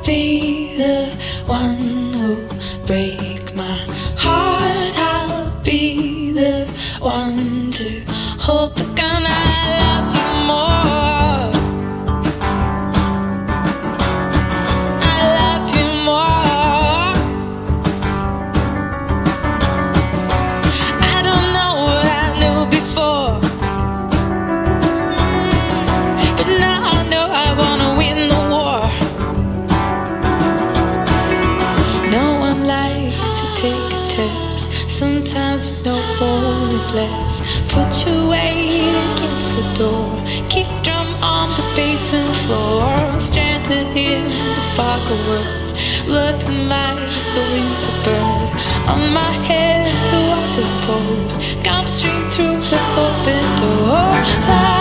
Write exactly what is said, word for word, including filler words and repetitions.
be the one who'll break my heart. I'll be the one to hold the gun. I love you more. I love you more. I don't know what I knew before, but now I know I wanna win the war. No one likes to take a test. Sometimes you know more is less. Put your weight against the door. Kick drum on the basement floor. Stranded in the fog of words. Loving like the winter bird. On my head the water pours. Come stream through the open door. Fly